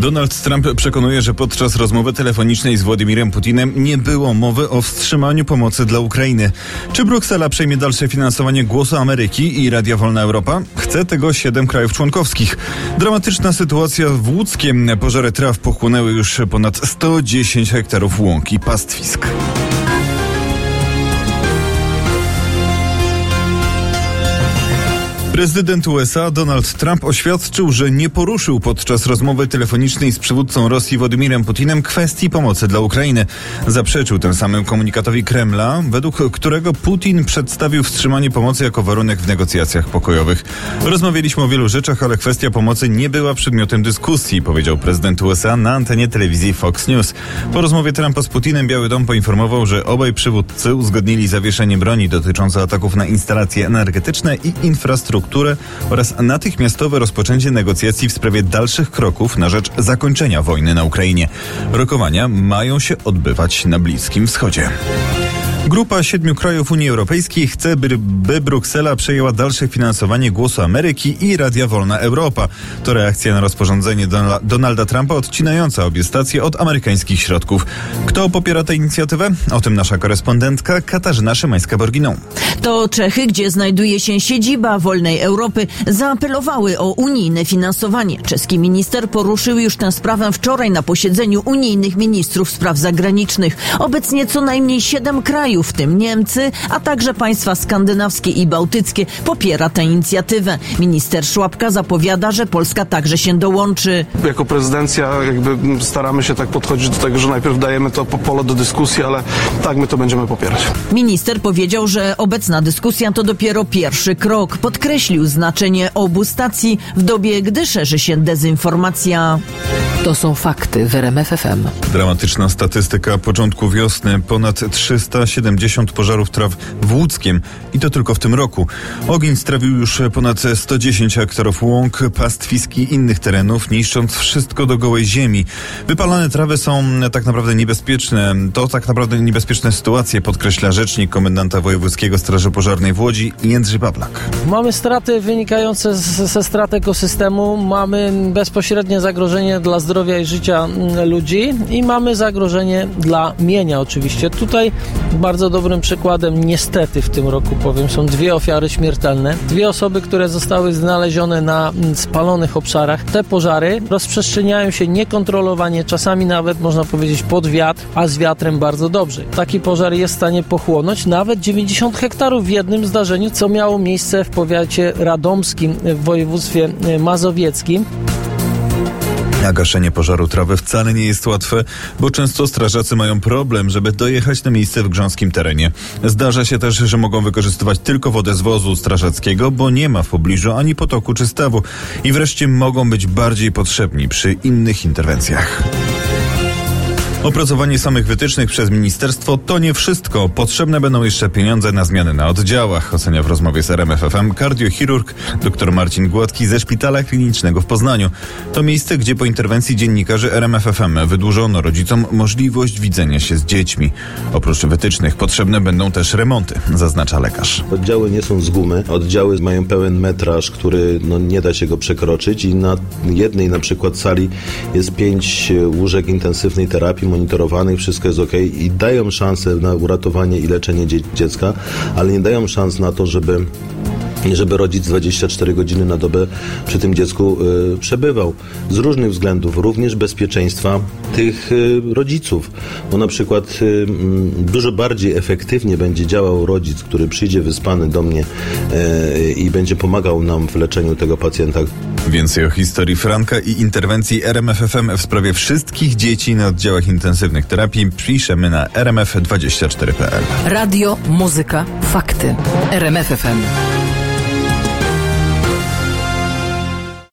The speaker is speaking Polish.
Donald Trump przekonuje, że podczas rozmowy telefonicznej z Władimirem Putinem nie było mowy o wstrzymaniu pomocy dla Ukrainy. Czy Bruksela przejmie dalsze finansowanie Głosu Ameryki i Radia Wolna Europa? Chce tego 7 krajów członkowskich. Dramatyczna sytuacja w Łódzkiem. Pożary traw pochłonęły już ponad 110 hektarów łąk i pastwisk. Prezydent USA Donald Trump oświadczył, że nie poruszył podczas rozmowy telefonicznej z przywódcą Rosji Władimirem Putinem kwestii pomocy dla Ukrainy. Zaprzeczył tym samym komunikatowi Kremla, według którego Putin przedstawił wstrzymanie pomocy jako warunek w negocjacjach pokojowych. Rozmawialiśmy o wielu rzeczach, ale kwestia pomocy nie była przedmiotem dyskusji, powiedział prezydent USA na antenie telewizji Fox News. Po rozmowie Trumpa z Putinem Biały Dom poinformował, że obaj przywódcy uzgodnili zawieszenie broni dotyczące ataków na instalacje energetyczne i infrastrukturę oraz natychmiastowe rozpoczęcie negocjacji w sprawie dalszych kroków na rzecz zakończenia wojny na Ukrainie. Rokowania mają się odbywać na Bliskim Wschodzie. Grupa 7 krajów Unii Europejskiej chce, by Bruksela przejęła dalsze finansowanie Głosu Ameryki i Radia Wolna Europa. To reakcja na rozporządzenie Donalda Trumpa odcinająca obie stacje od amerykańskich środków. Kto popiera tę inicjatywę? O tym nasza korespondentka Katarzyna Szymańska-Borginą. To Czechy, gdzie znajduje się siedziba Wolnej Europy, zaapelowały o unijne finansowanie. Czeski minister poruszył już tę sprawę wczoraj na posiedzeniu unijnych ministrów spraw zagranicznych. Obecnie co najmniej 7 krajów, w tym Niemcy, a także państwa skandynawskie i bałtyckie, popiera tę inicjatywę. Minister Szłapka zapowiada, że Polska także się dołączy. Jako prezydencja staramy się tak podchodzić do tego, że najpierw dajemy to pole do dyskusji, ale tak, my to będziemy popierać. Minister powiedział, że obecna dyskusja to dopiero pierwszy krok. Podkreślił znaczenie obu stacji w dobie, gdy szerzy się dezinformacja. To są fakty w RMF FM. Dramatyczna statystyka początku wiosny. Ponad 370 pożarów traw w Łódzkiem i to tylko w tym roku. Ogień strawił już ponad 110 hektarów łąk, pastwisk i innych terenów, niszcząc wszystko do gołej ziemi. Wypalane trawy są tak naprawdę niebezpieczne. To tak naprawdę niebezpieczne sytuacje, podkreśla rzecznik komendanta wojewódzkiego Straży Pożarnej w Łodzi Jędrzej Pawlak. Mamy straty wynikające ze strat ekosystemu, mamy bezpośrednie zagrożenie dla zdrowia i życia ludzi i mamy zagrożenie dla mienia oczywiście. Tutaj bardzo dobrym przykładem, niestety w tym roku powiem, są 2 ofiary śmiertelne. 2 osoby, które zostały znalezione na spalonych obszarach. Te pożary rozprzestrzeniają się niekontrolowanie, czasami nawet można powiedzieć pod wiatr, a z wiatrem bardzo dobrze. Taki pożar jest w stanie pochłonąć nawet 90 hektarów w jednym zdarzeniu, co miało miejsce w powiacie radomskim w województwie mazowieckim. A gaszenie pożaru trawy wcale nie jest łatwe, bo często strażacy mają problem, żeby dojechać na miejsce w grząskim terenie. Zdarza się też, że mogą wykorzystywać tylko wodę z wozu strażackiego, bo nie ma w pobliżu ani potoku czy stawu. I wreszcie mogą być bardziej potrzebni przy innych interwencjach. Opracowanie samych wytycznych przez ministerstwo to nie wszystko. Potrzebne będą jeszcze pieniądze na zmiany na oddziałach, ocenia w rozmowie z RMF FM kardiochirurg dr Marcin Gładki ze Szpitala Klinicznego w Poznaniu. To miejsce, gdzie po interwencji dziennikarzy RMF FM wydłużono rodzicom możliwość widzenia się z dziećmi. Oprócz wytycznych potrzebne będą też remonty, zaznacza lekarz. Oddziały nie są z gumy. Oddziały mają pełen metraż, który nie da się go przekroczyć i na jednej na przykład sali jest 5 łóżek intensywnej terapii monitorowanych, wszystko jest okej i dają szansę na uratowanie i leczenie dziecka, ale nie dają szans na to, żeby rodzic 24 godziny na dobę przy tym dziecku przebywał. Z różnych względów, również bezpieczeństwa tych rodziców. Bo na przykład dużo bardziej efektywnie będzie działał rodzic, który przyjdzie wyspany do mnie i będzie pomagał nam w leczeniu tego pacjenta. Więcej o historii Franka i interwencji RMF FM w sprawie wszystkich dzieci na oddziałach intensywnych terapii piszemy na rmf24.pl. Radio, muzyka, fakty. RMF FM.